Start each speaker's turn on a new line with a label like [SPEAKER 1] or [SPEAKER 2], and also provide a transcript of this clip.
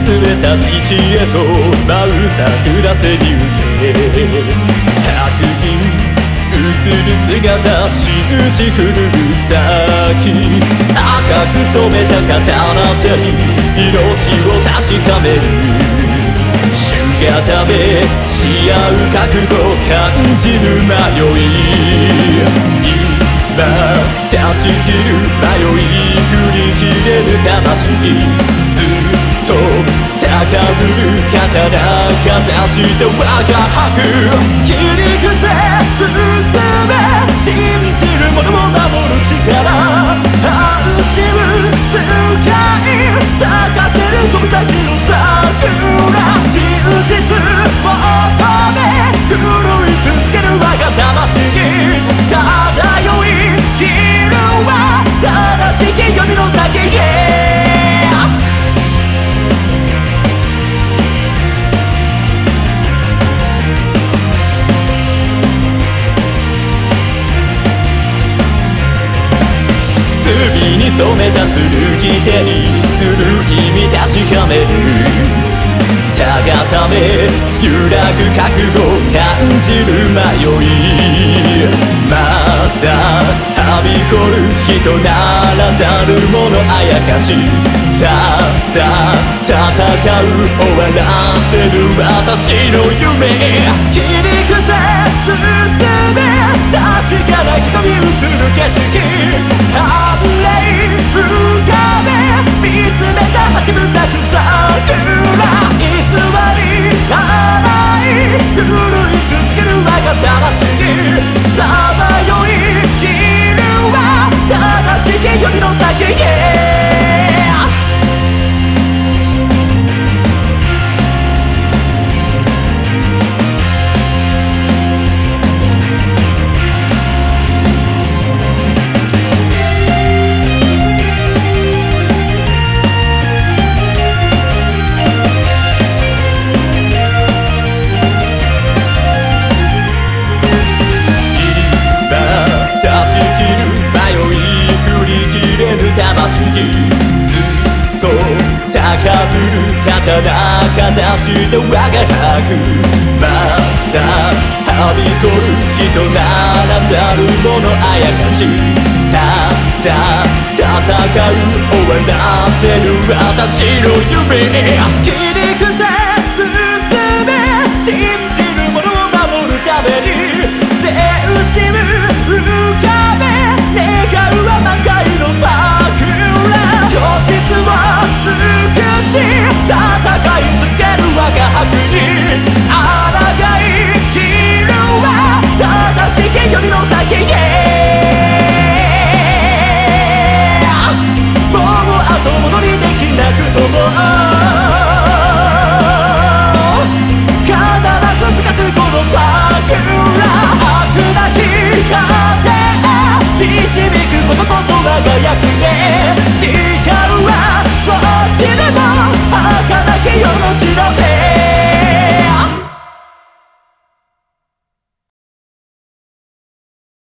[SPEAKER 1] 忘れた道へと舞う桜背に受け白銀映る姿信じ振る先赤く染めた刀手に命を確かめる週が食べし合う覚悟感じる迷い今断ち切る迷い振り切れる魂ずっと高ぶる刀かざして我が吐く切り伏せ進め信じる者を守る力安心使い咲かせるこの先の桜真実求め狂い続ける我が魂漂い切るは正しき読みの先へ墨に染めた剣手にする意味確かめる高め揺らぐ覚悟感じる迷いまだはびこる人ならざる者あやかしただ戦う終わらせる私の夢切り伏せ進め確かな瞳映る景色淡麗浮かべ見つめた八分咲く桜偽り洗い狂い続ける我が魂さまよい切るは正しき読みの先へずっと高ぶる刀かざして我が吐くまだはびこる人ならざる者あやかしただ戦う終わらせる私の夢切り伏せ進め信じる者を守るために全身浮かべ願うは満開の桜果実は美しい戦い続ける我が白に抗い切るは正しき読みの先へもう後戻りできなくとも必ず咲かすこの桜飽くなき果て導くことこそ我が役目